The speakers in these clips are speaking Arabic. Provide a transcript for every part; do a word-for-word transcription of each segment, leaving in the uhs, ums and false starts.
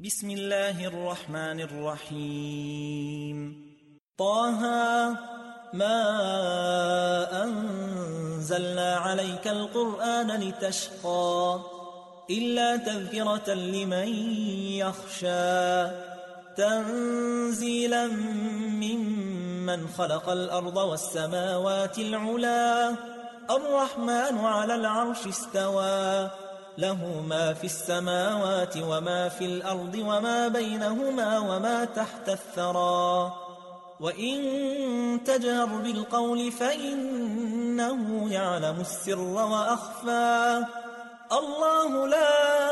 بسم الله الرحمن الرحيم. طه ما أنزلنا عليك القرآن لتشقى إلا تذكرة لمن يخشى تنزيلا ممن خلق الأرض والسماوات العلا الرحمن على العرش استوى له ما في السماوات وما في الأرض وما بينهما وما تحت الثرى وإن تجهر بالقول فإنه يعلم السر وأخفى الله لا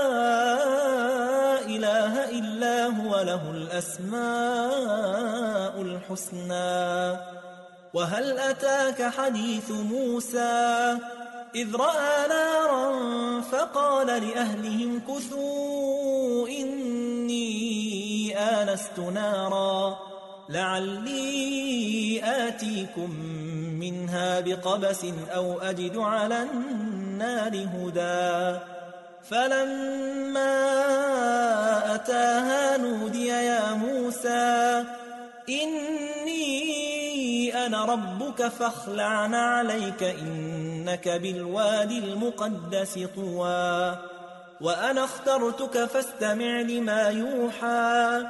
إله إلا هو له الأسماء الحسنى. وهل أتاك حديث موسى إذ رأى نارا فقال لأهلهم كثوا إني آنست نارا لعلي آتيكم منها بقبس أو أجد على النار هدى فلما أتاها نودي يا موسى إني أنا ربك فاخلع نعليك إنك بالوادي المقدس طوى وأنا اخترتك فاستمع لما يوحى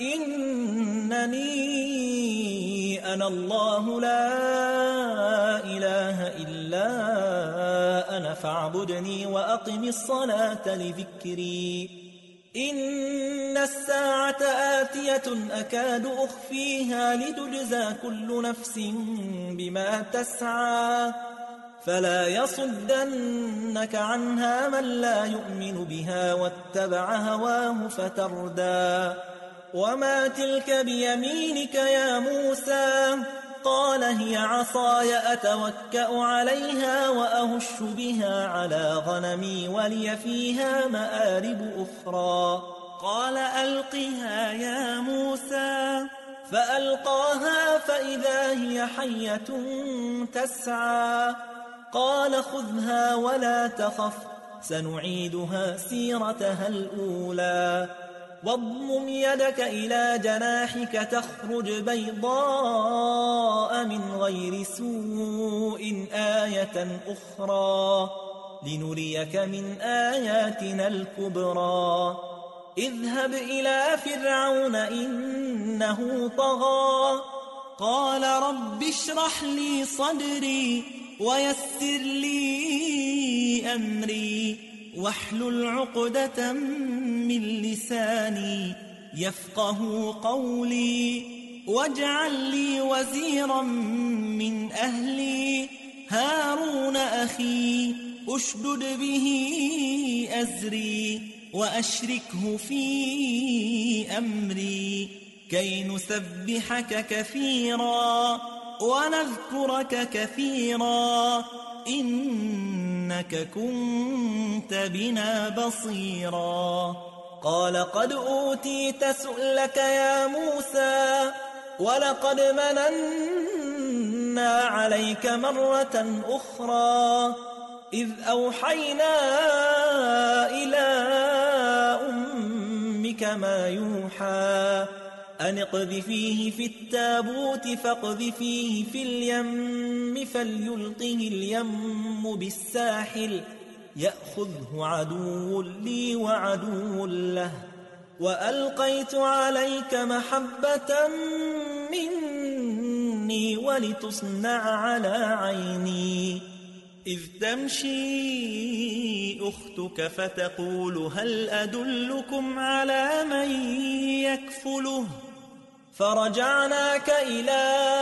إنني أنا الله لا إله إلا أنا فاعبدني وأقم الصلاة لذكري إن الساعة آتية أكاد أخفيها لتجزى كل نفس بما تسعى فلا يصدنك عنها من لا يؤمن بها واتبع هواه فتردى وما تلك بيمينك يا موسى قال هي عصاي أتوكأ عليها وأهش بها على غنمي ولي فيها مآرب أخرى قال ألقها يا موسى فألقاها فإذا هي حية تسعى قال خذها ولا تخف سنعيدها سيرتها الأولى واضمم يدك إلى جناحك تخرج بيضاء من غير سوء آية أخرى لنريك من آياتنا الكبرى اذهب إلى فرعون إنه طغى قال رب اشرح لي صدري ويسر لي أمري واحلل عقدة من لساني يفقه قولي واجعل لي وزيرا من أهلي هارون أخي أشدد به أزري وأشركه في أمري كي نسبحك كثيرا ونذكرك كثيرا إنك كنت بنا بصيرا قال قد أوتيت سؤلك يا موسى ولقد مننا عليك مرة أخرى إذ أوحينا إلى أمك ما يوحى أن اقذفيه في التابوت فاقذفيه في اليم فليلقه اليم بالساحل يأخذه عدو لي وعدو له وألقيت عليك محبة مني ولتصنع على عيني إذ تمشي أختك فتقول هل أدلكم على من يكفله فرجعناك إلى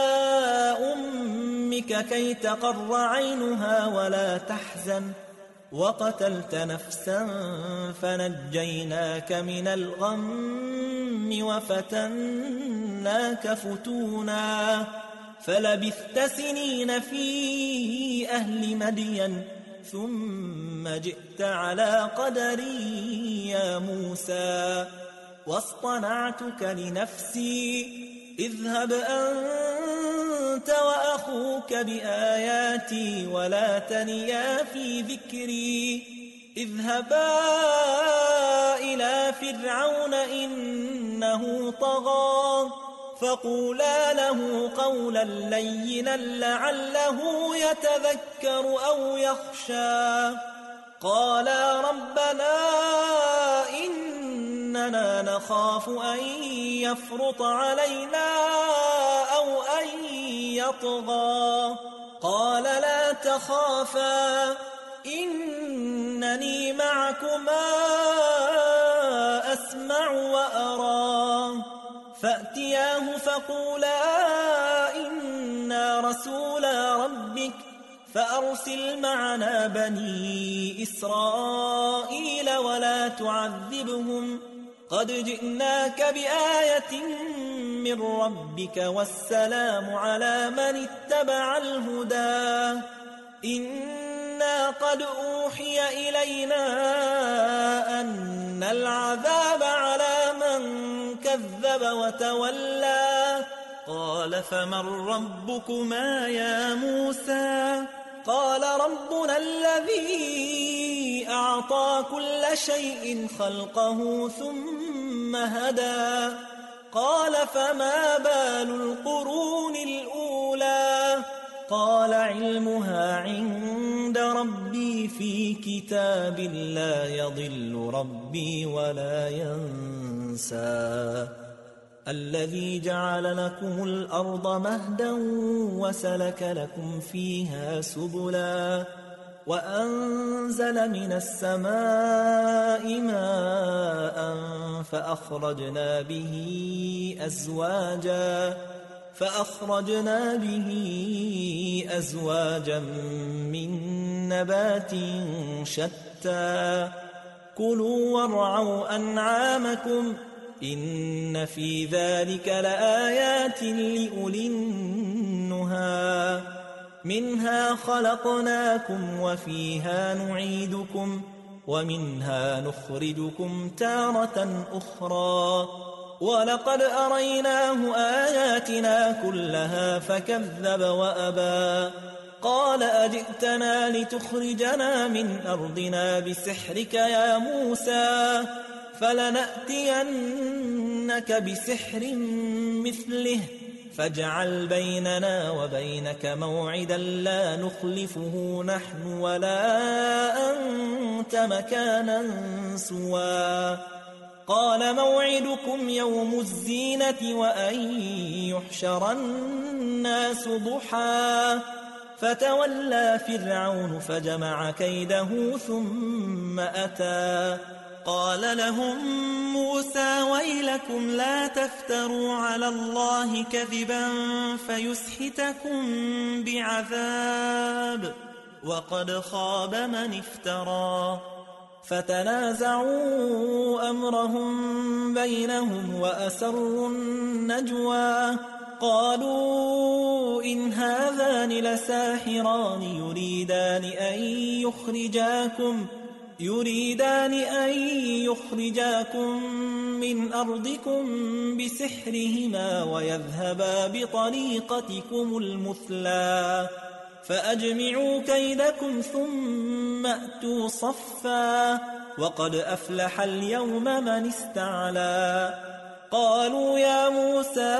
أمك كي تقر عينها ولا تحزن وقتلت نفسا فنجيناك من الغم وفتناك فتونا فلبثت سنين في أهل مدين ثم جئت على قدري يا موسى واصطنعتك لنفسي اذهب أنت وأخوك بآياتي ولا تنيا في ذكري اذهبا إلى فرعون إنه طغى فقولا له قولا لينا لعله يتذكر أو يخشى قالا ربنا إننا نخاف أن يفرط علينا أو أن يطغى قال لا تخافا إنني معكما أسمع وأرى فأتياه فقولا إنا رسولا ربك فأرسل معنا بني إسرائيل ولا تعذبهم قد جئناك بآية من ربك والسلام على من اتبع الهدى إنا قد أوحي إلينا أن العذاب على من كذب وتولى قال فمن ربكما يا موسى قال ربنا الذي أعطى كل شيء خلقه ثم هدى قال فما بال القرون الأولى قال علمها عند ربي في كتاب لا يضل ربي ولا ينسى الذي جعل لكم الأرض مهدا وسلك لكم فيها سبلا وأنزل من السماء ماء فأخرجنا به أزواجا فأخرجنا به أزواجا من نبات شتى كلوا وارعوا أنعامكم إن في ذلك لآيات لأولي النهى منها خلقناكم وفيها نعيدكم ومنها نخرجكم تارة أخرى ولقد أريناه آياتنا كلها فكذب وأبى قال أجئتنا لتخرجنا من أرضنا بسحرك يا موسى فلنأتينك بسحر مثله فاجعل بيننا وبينك موعدا لا نخلفه نحن ولا أنت مكانا سوى قال موعدكم يوم الزينة وأن يحشر الناس ضحى فتولى فرعون فجمع كيده ثم أتى قال لهم موسى ويلكم لا تفتروا على الله كذبا فيسحتكم بعذاب وقد خاب من افترى فتنازعوا أمرهم بينهم وأسروا النجوى قالوا إن هذان لساحران يريدان أن يخرجاكم يريدان أن يخرجاكم من أرضكم بسحرهما ويذهبا بطريقتكم المثلى فأجمعوا كيدكم ثم أتوا صفا وقد أفلح اليوم من استعلى قالوا يا موسى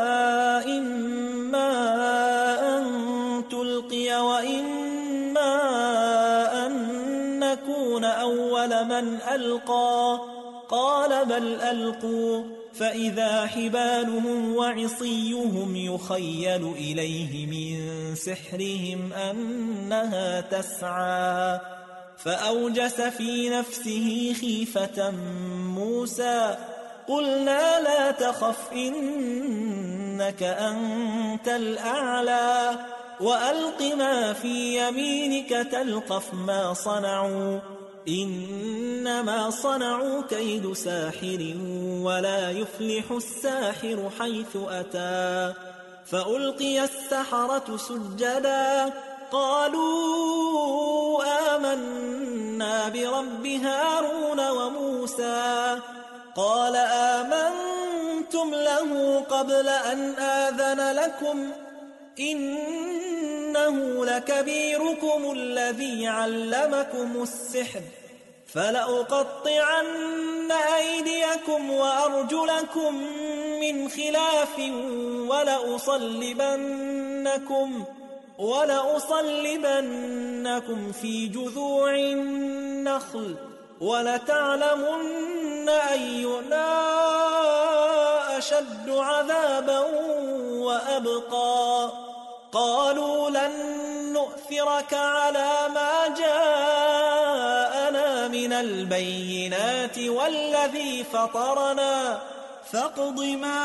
إما أن تلقي وإما أن نكون أول من ألقى قال بل ألقوا فإذا حبالهم وعصيهم يخيل إليه من سحرهم أنها تسعى فأوجس في نفسه خيفة موسى قلنا لا تخف إنك أنت الأعلى وألق ما في يمينك تلقف ما صنعوا إنما صنعوا كيد ساحر ولا يفلح الساحر حيث أتى فألقي السحرة سجدا قالوا آمنا برب هارون وموسى قال آمنتم له قبل أن آذن لكم إنه لكبيركم الذي علمكم السحر فلأقطعن أيديكم وأرجلكم من خلاف ولأصلبنكم, ولأصلبنكم في جذوع النخل ولتعلمن أينا أشد عذابا وأبقى. قالوا لن نؤثرك على ما جاءنا من البينات والذي فطرنا فاقض ما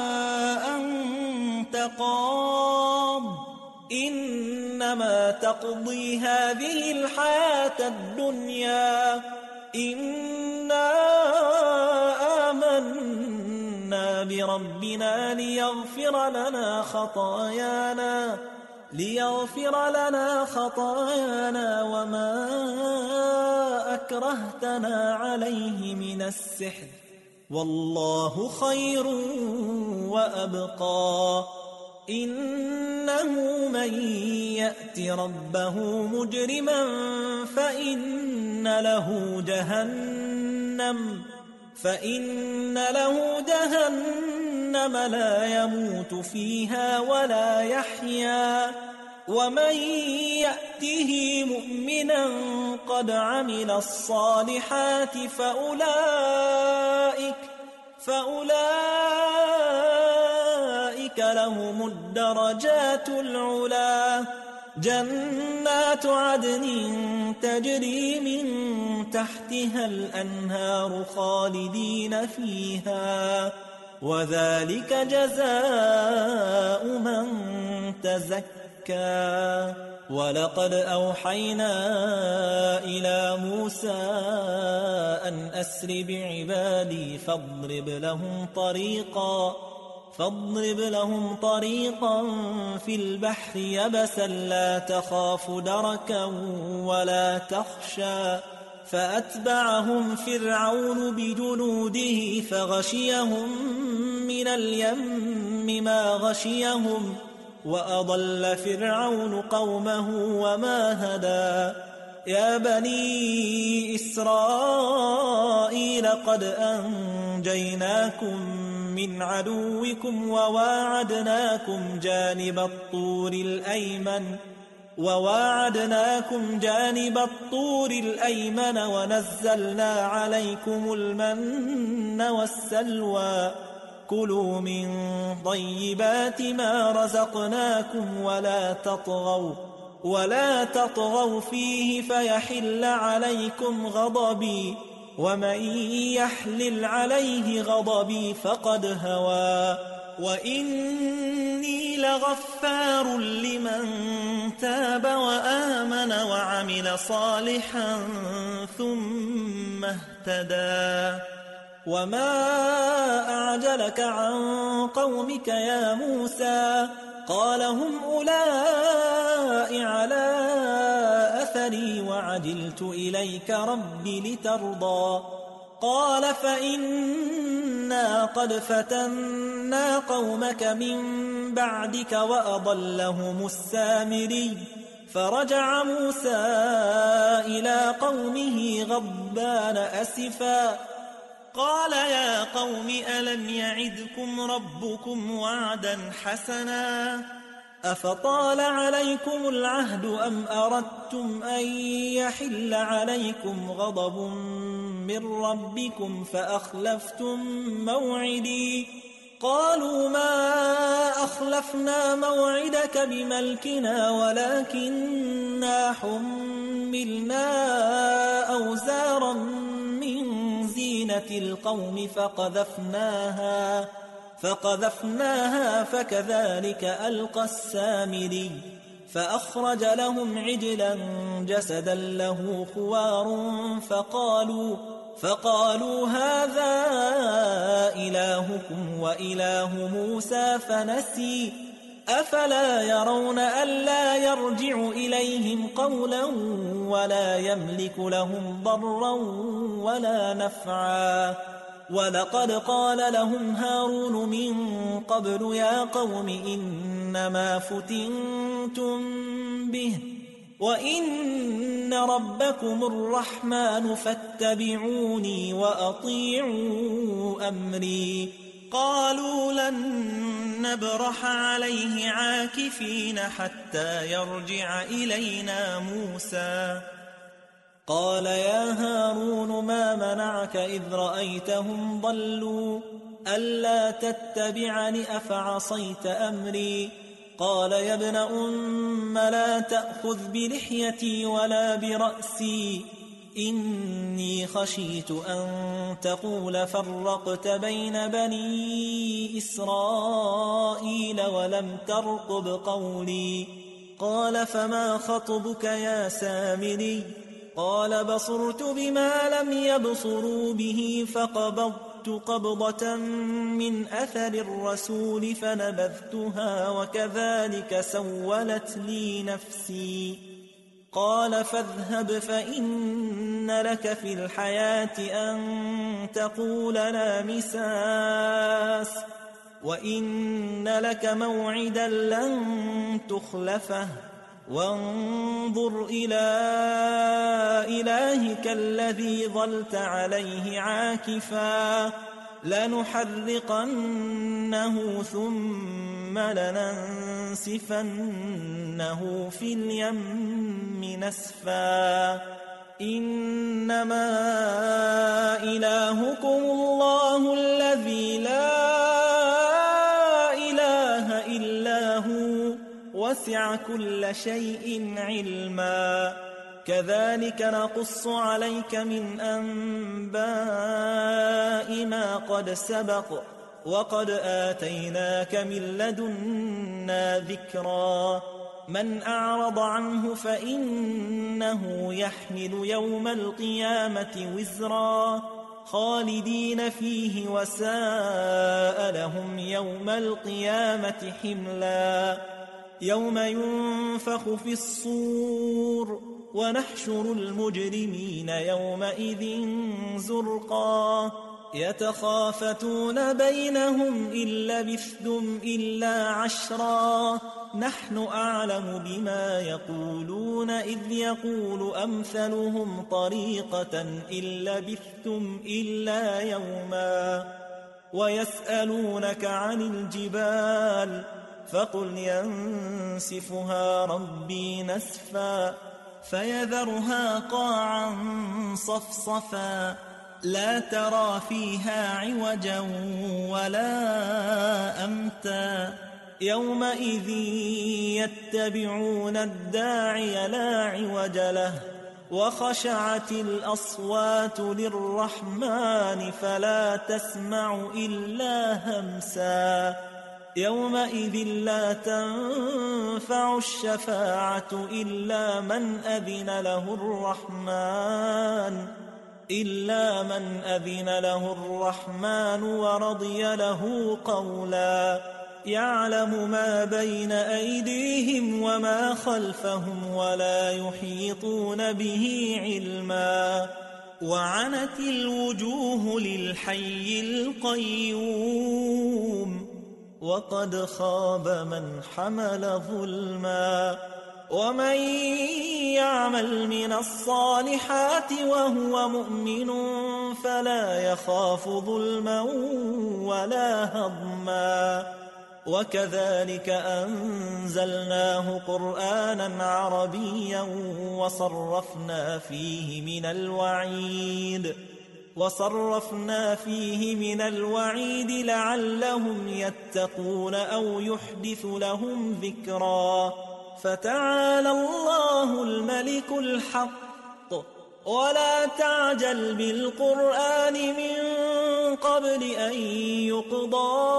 أنت قاض إنما تقضي هذه الحياة الدنيا إنا آمنا بربنا ليغفر لنا خطايانا ليغفر لنا خطايانا وما أكرهتنا عليه من السحر والله خير وأبقى. إنه من يأت ربه مجرما فإن له جهنم فإن له جهنم لا يموت فيها ولا يحيا ومن يأته مؤمنا قد عمل الصالحات فأولئك فأولئك لهم الدرجات العلا جنات عدن تجري من تحتها الأنهار خالدين فيها وذلك جزاء من تزكى. ولقد أوحينا إلى موسى أن أسر بعبادي فاضرب لهم طريقا فاضرب لهم طريقا في البحر يبسا لا تخاف دركا ولا تخشى فأتبعهم فرعون بجنوده فغشيهم من اليم ما غشيهم وأضل فرعون قومه وما هدى. يا بني إسرائيل قد أنجيناكم من عدوكم وواعدناكم جانب الطور الأيمن وواعدناكم جانب الطور الأيمن ونزلنا عليكم المن والسلوى كلوا من طيبات ما رزقناكم ولا تطغوا ولا تطغوا فيه فيحل عليكم غضبي ومن يحلل عليه غضبي فقد هوى وإني لغفار لمن تاب وآمن وعمل صالحا ثم اهتدى. وما أعجلك عن قومك يا موسى قال هم أولئك على أثري وعجلت إليك ربي لترضى. قال فإنا قد فتنا قومك من بعدك وأضلهم السامري. فرجع موسى إلى قومه غضبان أسفا قال يا قوم ألم يعدكم ربكم وعدا حسنا أفطال عليكم العهد أم أردتم أن يحل عليكم غضب من ربكم فأخلفتم موعدي. قالوا ما أخلفنا موعدك بملكنا ولكننا حملنا أوزارا من زينة القوم فقذفناها فقذفناها فكذلك ألقى السامري. فأخرج لهم عجلا جسدا له خوار فقالوا فقالوا هذا إلهكم وإله موسى فنسي. أفلا يرون ألا يرجع إليهم قولا ولا يملك لهم ضرا ولا نفعا. ولقد قال لهم هارون من قبل يا قوم إنما فتنتم به وإن ربكم الرحمن فاتبعوني وأطيعوا أمري. قالوا لن نبرح عليه عاكفين حتى يرجع إلينا موسى. قال يا هارون ما منعك إذ رأيتهم ضلوا ألا تتبعني أفعصيت أمري؟ قال يا ابن أم لا تأخذ بلحيتي ولا برأسي إني خشيت أن تقول فرقت بين بني إسرائيل ولم ترقب قولي. قال فما خطبك يا سامري؟ قال بصرت بما لم يبصروا به فقبضت قبضة من أثر الرسول فنبذتها وكذلك سولت لي نفسي. قال فاذهب فإن لك في الحياة أن تقول لا مساس وإن لك موعدا لن تخلفه وانظر إلى إلهك الذي ظلت عليه عاكفا لنحرقنه ثم لننسفنه في اليم نسفا. إنما إلهكم الله الذي لا إله إلا هو وسع كل شيء علما. كذلك نقص عليك من أنباء ما قد سبق وقد آتيناك من لدنا ذكرا. من أعرض عنه فإنه يحمل يوم القيامة وزرا خالدين فيه وساء لهم يوم القيامة حملا. يوم ينفخ في الصور ونحشر المجرمين يومئذ زرقا يتخافتون بينهم إن لبثتم إلا عشرا نحن أعلم بما يقولون إذ يقول أمثلهم طريقة إن لبثتم إلا يوما. ويسألونك عن الجبال فقل ينسفها ربي نسفا فيذرها قاعا صفصفا لا ترى فيها عوجا ولا أمتا. يومئذ يتبعون الداعي لا عوج له وخشعت الأصوات للرحمن فلا تسمع إلا همسا. يومئذ لا تنفع الشفاعة إلا من أذن له الرحمن إلا من أذن له الرحمن ورضي له قولا. يعلم ما بين أيديهم وما خلفهم ولا يحيطون به علما. وعنت الوجوه للحي القيوم وقد خاب من حمل ظلما. ومن يعمل من الصالحات وهو مؤمن فلا يخاف ظلما ولا هضما. وكذلك أنزلناه قرآنا عربيا وصرفنا فيه من الوعيد وصرفنا فيه من الوعيد لعلهم يتقون أو يحدث لهم ذكرا. فتعالى الله الملك الحق ولا تعجل بالقرآن من قبل أن يقضى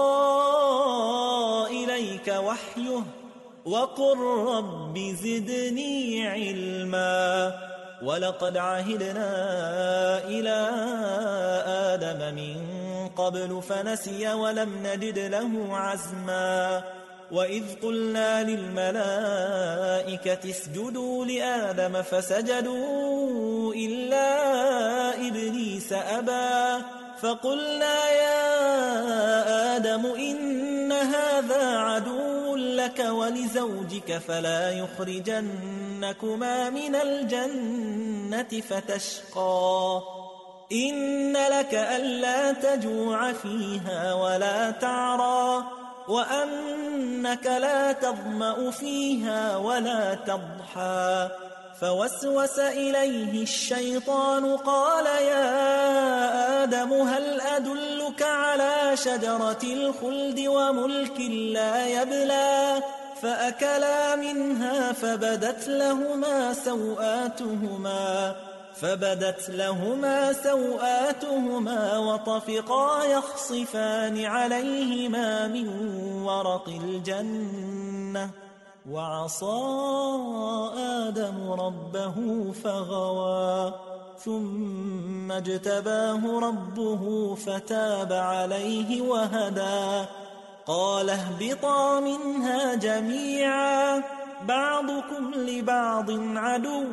إليك وحيه وقل رب زدني علما. ولقد عهدنا إلى آدم من قبل فنسي ولم نجد له عزما. وإذ قلنا للملائكة اسجدوا لآدم فسجدوا إلا إبليس أبى فقلنا يا آدم إن هذا عدو لك ولزوجك فلا يخرجن لنخرجنكما من الجنة فتشقى إن لك ألا تجوع فيها ولا تعرى وأنك لا تظمأ فيها ولا تضحى فوسوس إليه الشيطان قال يا آدم هل أدلك على شجرة الخلد وملك لا يبلى فأكلا منها فبدت لهما سوآتهما فبدت لهما سوآتهما وطفقا يخصفان عليهما من ورق الجنة وعصى آدم ربه فغوى ثم اجتباه ربه فتاب عليه وهدى قال اهبطا منها جميعا بعضكم لبعض عدو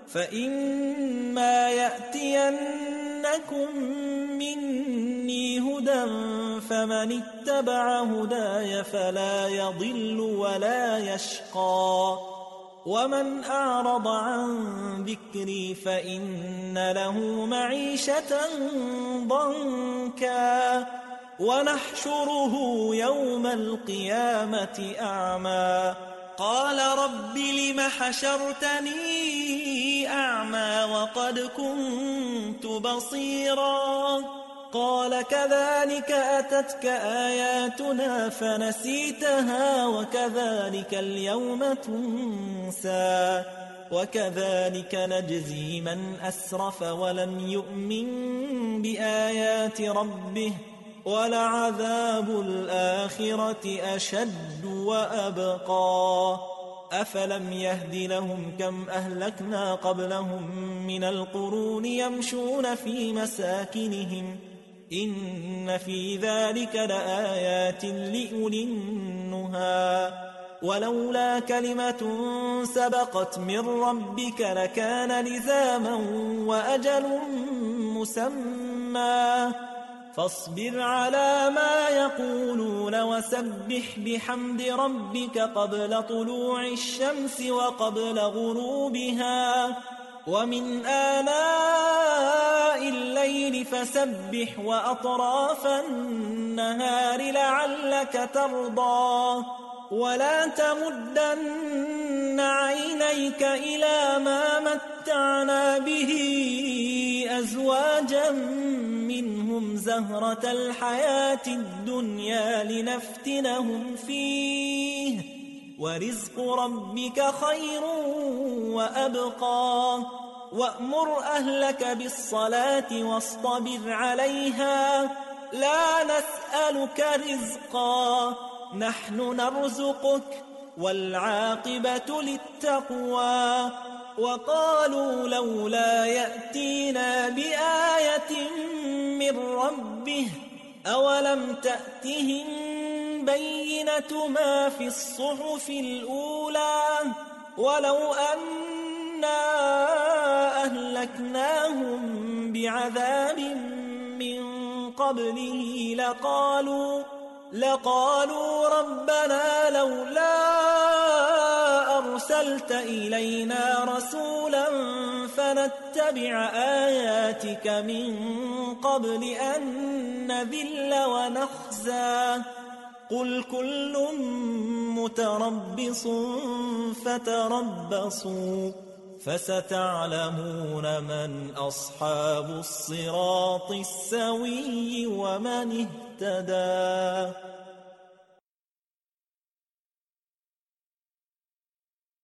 فإما يأتينكم مني هدى فمن اتبع هداي فلا يضل ولا يشقى ومن أعرض عن ذكري فإن له معيشة ضنكا ونحشره يوم القيامة أعمى قال رب لم حشرتني أعمى وقد كنت بصيرا قال كذلك أتتك آياتنا فنسيتها وكذلك اليوم تنسى وكذلك نجزي من أسرف ولم يؤمن بآيات ربه ولعذاب الآخرة أشد وأبقى أفلم يهد لهم كم أهلكنا قبلهم من القرون يمشون في مساكنهم إن في ذلك لآيات لأولي النهى ولولا كلمة سبقت من ربك لكان لزاما وأجل مسمى فاصبر على ما يقولون وسبح بحمد ربك قبل طلوع الشمس وقبل غروبها ومن آناء الليل فسبح وأطراف النهار لعلك ترضى ولا تمدن عينيك إلى ما متعنا به أزواجا منهم زهرة الحياة الدنيا لنفتنهم فيه ورزق ربك خير وأبقى وأمر أهلك بالصلاة واصطبر عليها لا نسألك رزقا نحن نرزقك والعاقبة للتقوى وقالوا لولا يأتينا بآية من ربه أولم تأتهم بينة ما في الصحف الأولى ولو أنا أهلكناهم بعذاب من قبله لقالوا لقالوا ربنا لولا أرسلت إلينا رسولا فنتبع آياتك من قبل أن نذل ونخزى قل كل متربص فتربصوا فستعلمون من أصحاب الصراط السوي ومن اهتدى